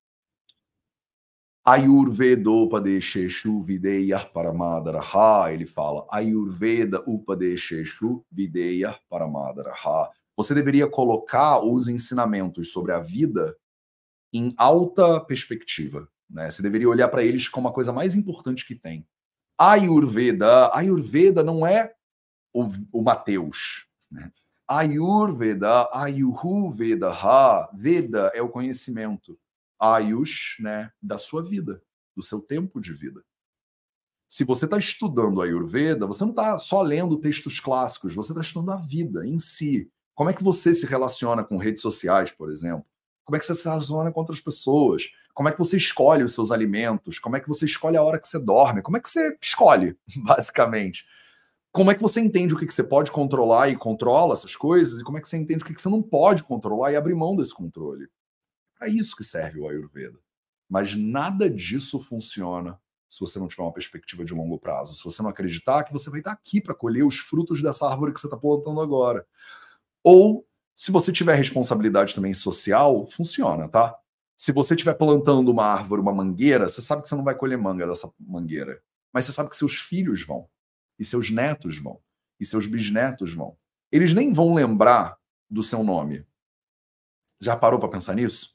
Ayurveda Upadesheshu Videya Paramadaraha, ele fala. Ayurveda Upadesheshu Videya Paramadaraha. Você deveria colocar os ensinamentos sobre a vida em alta perspectiva, né? Você deveria olhar para eles como a coisa mais importante que tem. Ayurveda não é o Mateus, né? Ayurveda, Ayurvedaha, Veda é o conhecimento. Ayush, né, da sua vida, do seu tempo de vida. Se você está estudando Ayurveda, você não está só lendo textos clássicos, você está estudando a vida em si. Como é que você se relaciona com redes sociais, por exemplo? Como é que você se relaciona com outras pessoas? Como é que você escolhe os seus alimentos? Como é que você escolhe a hora que você dorme? Como é que você escolhe, basicamente? Como é que você entende o que você pode controlar e controla essas coisas? E como é que você entende o que você não pode controlar e abrir mão desse controle? É isso que serve o Ayurveda. Mas nada disso funciona se você não tiver uma perspectiva de longo prazo. Se você não acreditar que você vai estar aqui para colher os frutos dessa árvore que você está plantando agora. Ou, se você tiver responsabilidade também social, funciona, tá? Se você estiver plantando uma árvore, uma mangueira, você sabe que você não vai colher manga dessa mangueira. Mas você sabe que seus filhos vão. E seus netos vão. E seus bisnetos vão. Eles nem vão lembrar do seu nome. Já parou para pensar nisso?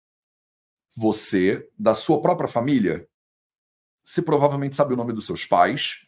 Você, da sua própria família, você provavelmente sabe o nome dos seus pais,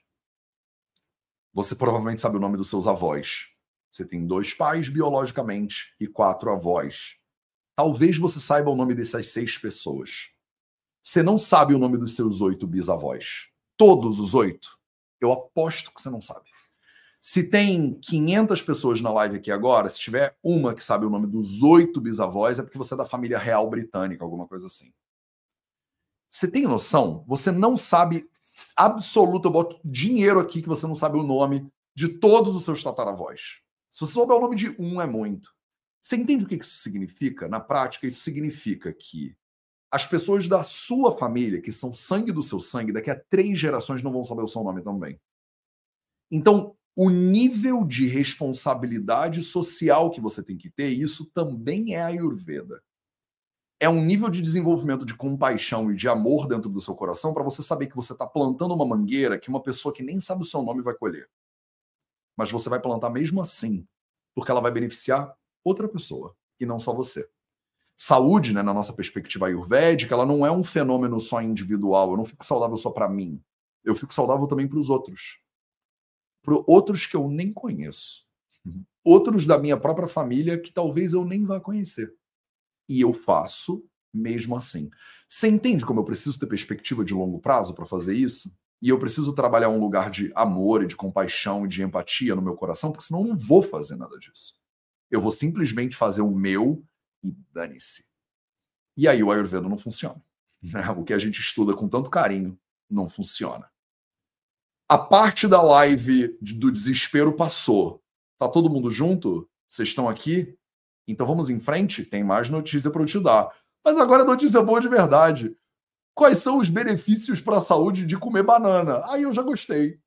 você provavelmente sabe o nome dos seus avós. Você tem 2 pais biologicamente e 4 avós. Talvez você saiba o nome dessas 6 pessoas. Você não sabe o nome dos seus 8 bisavós. Todos os 8. Eu aposto que você não sabe. Se tem 500 pessoas na live aqui agora, se tiver uma que sabe o nome dos 8 bisavós, é porque você é da família real britânica, alguma coisa assim. Você tem noção? Você não sabe absoluto, eu boto dinheiro aqui que você não sabe o nome de todos os seus tataravós. Se você souber o nome de um, é muito. Você entende o que isso significa? Na prática, isso significa que as pessoas da sua família, que são sangue do seu sangue, daqui a 3 gerações não vão saber o seu nome também. Então, o nível de responsabilidade social que você tem que ter, isso também é Ayurveda. É um nível de desenvolvimento de compaixão e de amor dentro do seu coração para você saber que você está plantando uma mangueira que uma pessoa que nem sabe o seu nome vai colher. Mas você vai plantar mesmo assim, porque ela vai beneficiar outra pessoa, e não só você. Saúde, né, na nossa perspectiva ayurvédica, ela não é um fenômeno só individual. Eu não fico saudável só para mim. Eu fico saudável também para os outros. Para outros que eu nem conheço. Outros da minha própria família que talvez eu nem vá conhecer. E eu faço mesmo assim. Você entende como eu preciso ter perspectiva de longo prazo para fazer isso? E eu preciso trabalhar um lugar de amor e de compaixão e de empatia no meu coração, porque senão eu não vou fazer nada disso. Eu vou simplesmente fazer o meu e dane-se. E aí o Ayurveda não funciona. Né? O que a gente estuda com tanto carinho não funciona. A parte da live do desespero passou. Tá todo mundo junto? Vocês estão aqui? Então vamos em frente? Tem mais notícia para eu te dar. Mas agora é notícia boa de verdade. Quais são os benefícios para a saúde de comer banana? Aí eu já gostei.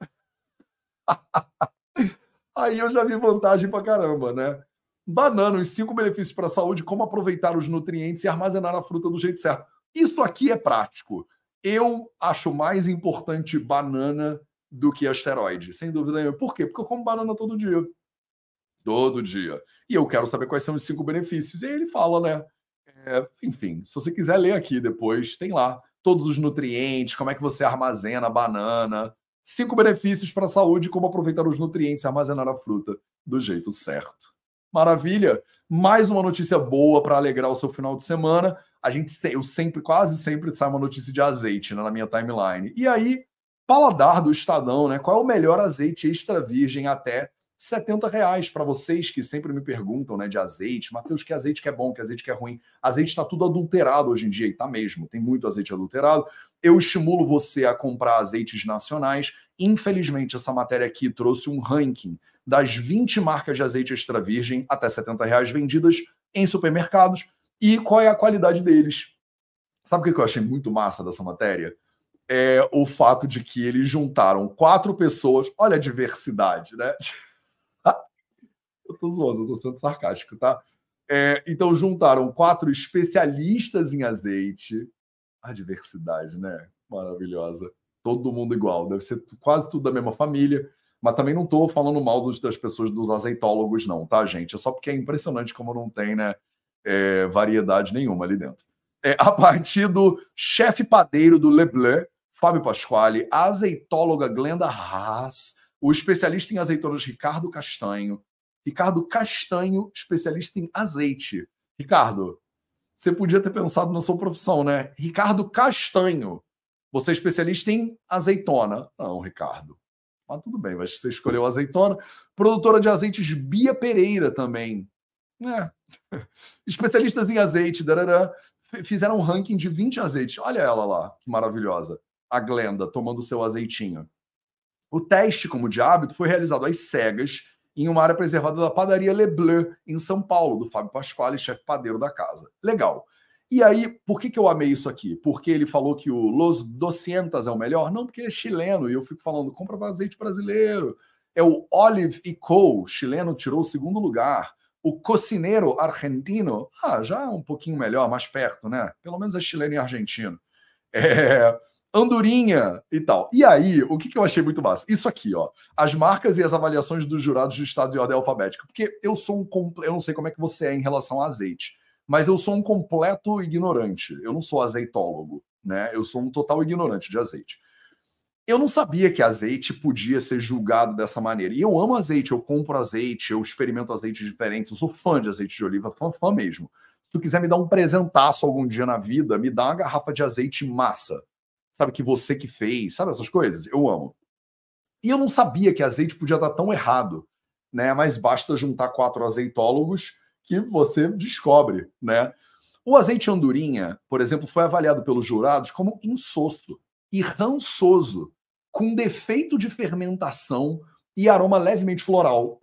Aí eu já vi vantagem para caramba, né? Banana, os 5 benefícios para a saúde, como aproveitar os nutrientes e armazenar a fruta do jeito certo. Isso aqui é prático. Eu acho mais importante banana do que asteroide, sem dúvida nenhuma. Por quê? Porque eu como banana todo dia. Todo dia. E eu quero saber quais são os 5 benefícios. E aí ele fala, né? Enfim, se você quiser ler aqui depois, tem lá todos os nutrientes, como é que você armazena a banana, 5 benefícios para a saúde, como aproveitar os nutrientes e armazenar a fruta do jeito certo. Maravilha! Mais uma notícia boa para alegrar o seu final de semana. Eu sempre, quase sempre, sai uma notícia de azeite, né, na minha timeline. E aí, paladar do Estadão, né? Qual é o melhor azeite extra virgem até R$ 70 para vocês que sempre me perguntam, né, de azeite. Matheus, que azeite que é bom, que azeite que é ruim? Azeite está tudo adulterado hoje em dia, e tá mesmo, tem muito azeite adulterado. Eu estimulo você a comprar azeites nacionais. Infelizmente, essa matéria aqui trouxe um ranking das 20 marcas de azeite extra virgem até R$ 70 vendidas em supermercados e qual é a qualidade deles. Sabe o que eu achei muito massa dessa matéria? É o fato de que eles juntaram 4 pessoas, olha a diversidade, né? Eu tô zoando, eu tô sendo sarcástico, tá? Então juntaram 4 especialistas em azeite. A diversidade, né? Maravilhosa. Todo mundo igual. Deve ser quase tudo da mesma família. Mas também não tô falando mal das pessoas, dos azeitólogos, não, tá, gente? É só porque é impressionante como não tem, né, variedade nenhuma ali dentro. A partir do chefe padeiro do Leblanc, Fábio Pasquale, a azeitóloga Glenda Haas, o especialista em azeitonas Ricardo Castanho, especialista em azeite. Ricardo, você podia ter pensado na sua profissão, né? Ricardo Castanho, você é especialista em azeitona. Não, Ricardo. Mas tudo bem, mas você escolheu azeitona. Produtora de azeites Bia Pereira também. Especialistas em azeite, darará, fizeram um ranking de 20 azeites. Olha ela lá, que maravilhosa. A Glenda tomando o seu azeitinho. O teste, como de hábito, foi realizado às cegas em uma área preservada da padaria Leblanc, em São Paulo, do Fábio Pasquale, chefe padeiro da casa. Legal. E aí, por que eu amei isso aqui? Porque ele falou que o Los 200 é o melhor? Não, porque é chileno, e eu fico falando, compra azeite brasileiro. É o Olive & Co., chileno, tirou o 2º lugar. O Cocinero argentino, já é um pouquinho melhor, mais perto, né? Pelo menos é chileno e argentino. Andorinha e tal. E aí, o que eu achei muito massa? Isso aqui, ó. As marcas e as avaliações dos jurados listados em ordem alfabética. Porque eu sou eu não sei como é que você é em relação a azeite, mas eu sou um completo ignorante. Eu não sou azeitólogo, né? Eu sou um total ignorante de azeite. Eu não sabia que azeite podia ser julgado dessa maneira. E eu amo azeite, eu compro azeite, eu experimento azeites diferentes, eu sou fã de azeite de oliva, fã mesmo. Se tu quiser me dar um presentaço algum dia na vida, me dá uma garrafa de azeite massa. Sabe, que você que fez, sabe essas coisas? Eu amo. E eu não sabia que azeite podia dar tão errado, né? Mas basta juntar 4 azeitólogos que você descobre, né? O azeite andorinha, por exemplo, foi avaliado pelos jurados como insosso e rançoso, com defeito de fermentação e aroma levemente floral.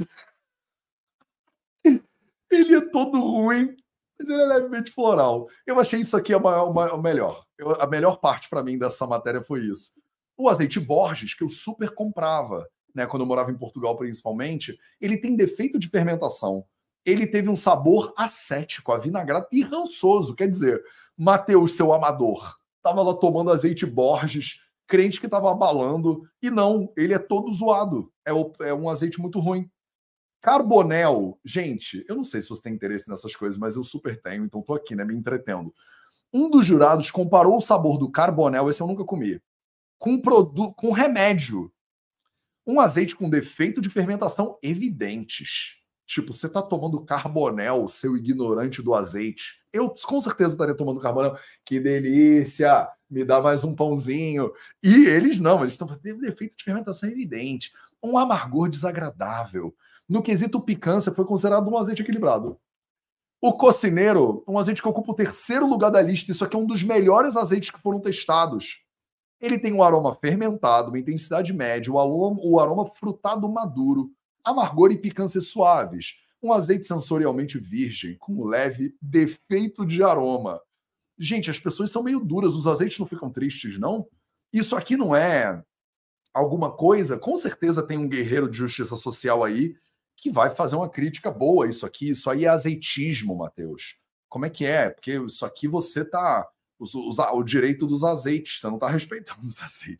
Ele é todo ruim, mas ele é levemente floral. Eu achei isso aqui o melhor. A melhor parte para mim dessa matéria foi isso. O azeite Borges, que eu super comprava, né, quando eu morava em Portugal principalmente, ele tem defeito de fermentação. Ele teve um sabor acético, avinagrado e rançoso. Quer dizer, Matheus, seu amador, estava lá tomando azeite Borges, crente que estava abalando, e não, ele é todo zoado. É um azeite muito ruim. Carbonel, gente, eu não sei se você tem interesse nessas coisas, mas eu super tenho, então tô aqui, né, me entretendo. Um dos jurados comparou o sabor do Carbonel, esse eu nunca comi, com remédio. Um azeite com defeito de fermentação evidentes. Tipo, você tá tomando Carbonel, seu ignorante do azeite. Eu com certeza estaria tomando Carbonel. Que delícia! Me dá mais um pãozinho. E eles não, eles estão fazendo defeito de fermentação evidente. Um amargor desagradável. No quesito picância, foi considerado um azeite equilibrado. O Cocinero, um azeite que ocupa o 3º lugar da lista. Isso aqui é um dos melhores azeites que foram testados. Ele tem um aroma fermentado, uma intensidade média, o aroma frutado maduro, amargor e picância suaves. Um azeite sensorialmente virgem, com leve defeito de aroma. Gente, as pessoas são meio duras, os azeites não ficam tristes, não? Isso aqui não é alguma coisa? Com certeza tem um guerreiro de justiça social aí que vai fazer uma crítica boa a isso aqui. Isso aí é azeitismo, Matheus. Como é que é? Porque isso aqui você tá... o direito dos azeites, você não está respeitando os azeites.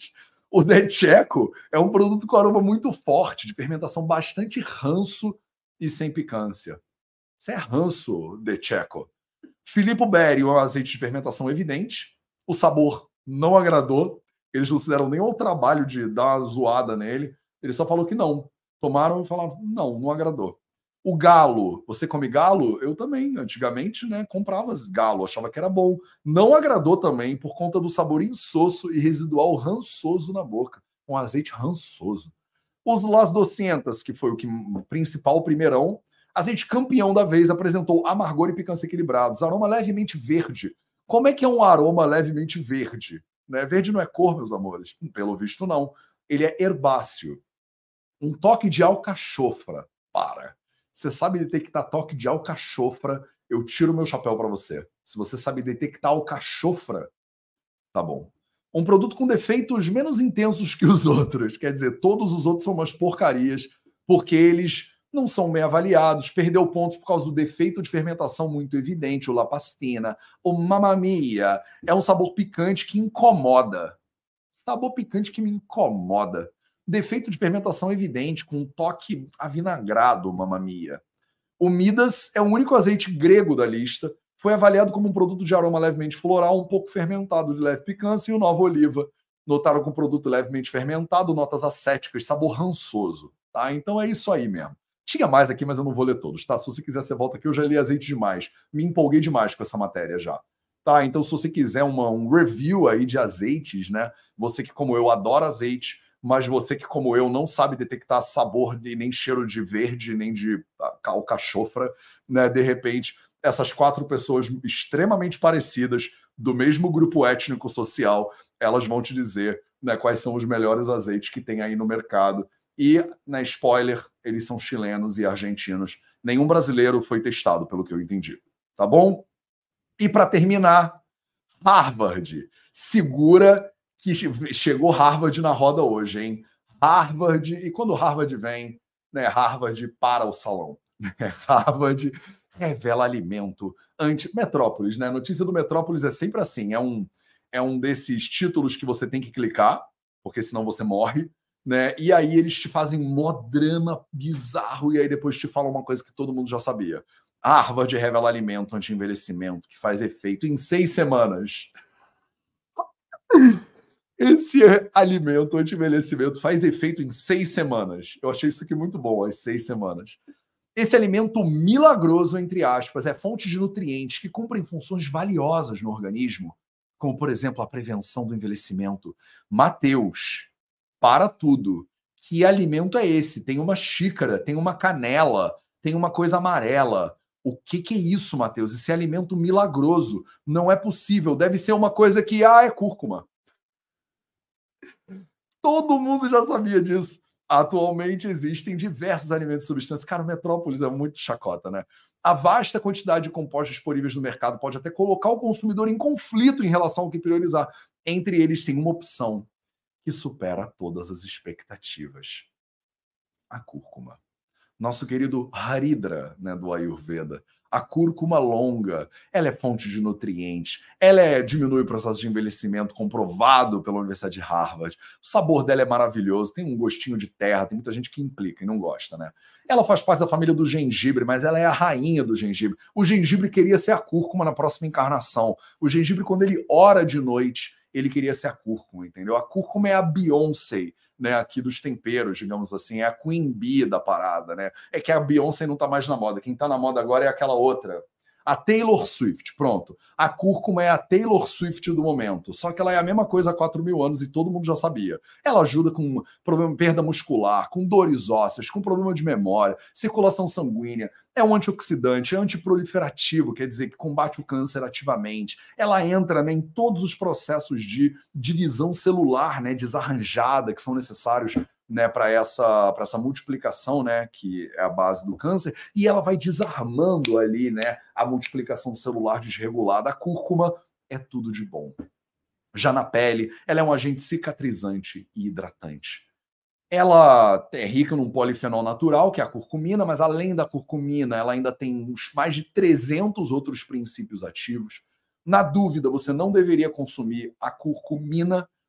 O DeCecco é um produto com aroma muito forte, de fermentação bastante ranço e sem picância. Isso é ranço, DeCecco. Filippo Berry, um azeite de fermentação evidente. O sabor não agradou. Eles não se deram nem ao trabalho de dar uma zoada nele. Ele só falou que não. Tomaram e falaram, não agradou. O galo, você come galo? Eu também, antigamente, né, comprava galo, achava que era bom. Não agradou também por conta do sabor insosso e residual rançoso na boca. Um azeite rançoso. Os Las 200, que foi o principal primeirão, azeite campeão da vez, apresentou amargor e picância equilibrados. Aroma levemente verde. Como é que é um aroma levemente verde? Né? Verde não é cor, meus amores. Pelo visto, não. Ele é herbáceo. Um toque de alcachofra. Você sabe detectar toque de alcachofra, eu tiro meu chapéu para você. Se você sabe detectar alcachofra, tá bom. Um produto com defeitos menos intensos que os outros. Quer dizer, todos os outros são umas porcarias, porque eles não são bem avaliados, perdeu pontos por causa do defeito de fermentação muito evidente, o La Pastina. O Mamma Mia é um sabor picante que incomoda. Sabor picante que me incomoda. Defeito de fermentação evidente, com um toque avinagrado, Mamma Mia. O Midas é o único azeite grego da lista. Foi avaliado como um produto de aroma levemente floral, um pouco fermentado, de leve picância, e o Nova Oliva notaram com produto levemente fermentado, notas acéticas, sabor rançoso. Tá? Então é isso aí mesmo. Tinha mais aqui, mas eu não vou ler todos. Tá? Se você quiser, você volta aqui. Eu já li azeite demais. Me empolguei demais com essa matéria já. Tá? Então, se você quiser um review aí de azeites, né? Você que, como eu, adora azeite, mas você que, como eu, não sabe detectar sabor nem cheiro de verde, nem de alcachofra, né? De repente, essas 4 pessoas extremamente parecidas, do mesmo grupo étnico-social, elas vão te dizer, né, quais são os melhores azeites que tem aí no mercado. E, né, spoiler, eles são chilenos e argentinos. Nenhum brasileiro foi testado, pelo que eu entendi. Tá bom? E para terminar, Harvard. Segura que chegou Harvard na roda hoje, hein? Harvard, e quando Harvard vem, né, Harvard para o salão. Harvard revela alimento anti-Metrópolis, né? A notícia do Metrópolis é sempre assim, é um desses títulos que você tem que clicar, porque senão você morre, né? E aí eles te fazem mó drama bizarro e aí depois te falam uma coisa que todo mundo já sabia. Harvard revela alimento anti-envelhecimento que faz efeito em 6 semanas. Esse alimento anti-envelhecimento faz efeito em 6 semanas. Eu achei isso aqui muito bom, as 6 semanas. Esse alimento milagroso, entre aspas, é fonte de nutrientes que cumprem funções valiosas no organismo, como, por exemplo, a prevenção do envelhecimento. Mateus, para tudo. Que alimento é esse? Tem uma xícara, tem uma canela, tem uma coisa amarela. O que é isso, Mateus? Esse alimento milagroso. Não é possível. Deve ser uma coisa que, é cúrcuma. Todo mundo já sabia disso. Atualmente existem diversos alimentos e substâncias. Cara, o Metrópolis é muito chacota, né? A vasta quantidade de compostos disponíveis no mercado pode até colocar o consumidor em conflito em relação ao que priorizar. Entre eles tem uma opção que supera todas as expectativas. A cúrcuma. Nosso querido Haridra, né, do Ayurveda. A cúrcuma longa, ela é fonte de nutrientes, ela diminui o processo de envelhecimento comprovado pela Universidade de Harvard. O sabor dela é maravilhoso, tem um gostinho de terra, tem muita gente que implica e não gosta, né? Ela faz parte da família do gengibre, mas ela é a rainha do gengibre. O gengibre queria ser a cúrcuma na próxima encarnação. O gengibre, quando ele ora de noite, ele queria ser a cúrcuma, entendeu? A cúrcuma é a Beyoncé, né, aqui dos temperos, digamos assim, é a Queen Bee da parada, né? É que a Beyoncé não tá mais na moda. Quem tá na moda agora é aquela outra. A Taylor Swift, pronto. A cúrcuma é a Taylor Swift do momento. Só que ela é a mesma coisa há 4.000 anos e todo mundo já sabia. Ela ajuda com problema de perda muscular, com dores ósseas, com problema de memória, circulação sanguínea. É um antioxidante, é antiproliferativo, quer dizer que combate o câncer ativamente. Ela entra, né, em todos os processos de divisão celular, né, desarranjada, que são necessários, né, para essa multiplicação, né, que é a base do câncer, e ela vai desarmando ali, né, a multiplicação celular desregulada. A cúrcuma é tudo de bom. Já na pele, ela é um agente cicatrizante e hidratante. Ela é rica num polifenol natural, que é a curcumina, mas além da curcumina, ela ainda tem mais de 300 outros princípios ativos. Na dúvida, você não deveria consumir a curcumina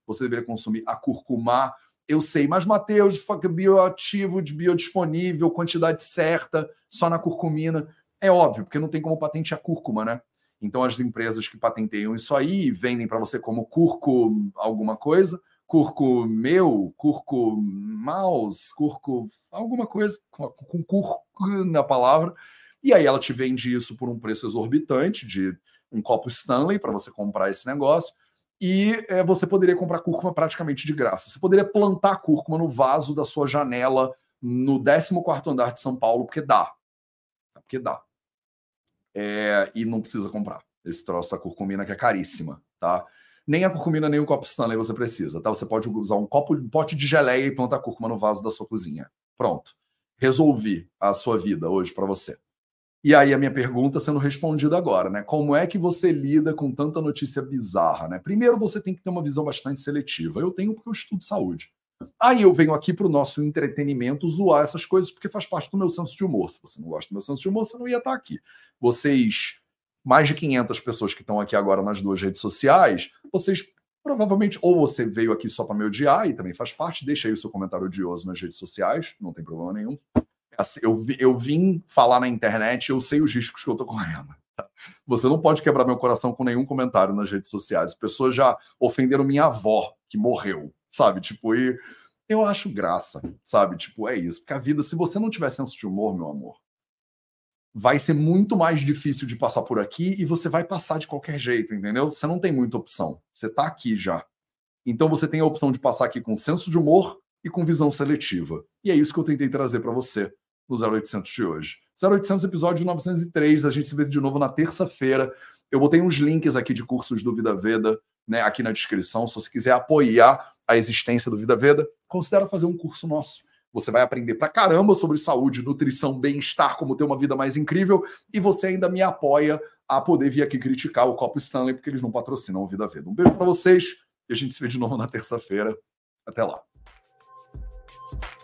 você deveria consumir a curcumá. Eu sei, mas Matheus, bioativo, biodisponível, quantidade certa, só na curcumina. É óbvio, porque não tem como patentear cúrcuma, né? Então as empresas que patenteiam isso aí vendem para você como curco alguma coisa, curco meu, curco mouse, curco alguma coisa, com curco na palavra, e aí ela te vende isso por um preço exorbitante de um copo Stanley para você comprar esse negócio, e você poderia comprar cúrcuma praticamente de graça. Você poderia plantar cúrcuma no vaso da sua janela no 14º andar de São Paulo, porque dá. Porque dá. E não precisa comprar esse troço da curcumina, que é caríssima, tá? Nem a curcumina, nem o copo Stanley você precisa, tá? Você pode usar um pote de geleia e plantar cúrcuma no vaso da sua cozinha. Pronto. Resolvi a sua vida hoje para você. E aí a minha pergunta sendo respondida agora, né? Como é que você lida com tanta notícia bizarra, né? Primeiro, você tem que ter uma visão bastante seletiva. Eu tenho porque eu estudo saúde. Aí eu venho aqui para o nosso entretenimento zoar essas coisas porque faz parte do meu senso de humor. Se você não gosta do meu senso de humor, você não ia estar aqui. Vocês, mais de 500 pessoas que estão aqui agora nas 2 redes sociais, vocês provavelmente, ou você veio aqui só para me odiar, e também faz parte, deixa aí o seu comentário odioso nas redes sociais, não tem problema nenhum. Assim, eu vim falar na internet, eu sei os riscos que eu tô correndo. Você não pode quebrar meu coração com nenhum comentário nas redes sociais. Pessoas já ofenderam minha avó, que morreu, sabe? Tipo, e eu acho graça, sabe? Tipo, é isso. Porque a vida, se você não tiver senso de humor, meu amor, vai ser muito mais difícil de passar por aqui e você vai passar de qualquer jeito, entendeu? Você não tem muita opção. Você tá aqui já. Então você tem a opção de passar aqui com senso de humor e com visão seletiva. E é isso que eu tentei trazer para você no 0800 de hoje. 0800, episódio 903, a gente se vê de novo na terça-feira. Eu botei uns links aqui de cursos do Vida Veda, né, aqui na descrição. Se você quiser apoiar a existência do Vida Veda, considera fazer um curso nosso. Você vai aprender pra caramba sobre saúde, nutrição, bem-estar, como ter uma vida mais incrível, e você ainda me apoia a poder vir aqui criticar o Copo Stanley, porque eles não patrocinam o Vida Veda. Um beijo para vocês e a gente se vê de novo na terça-feira. Até lá.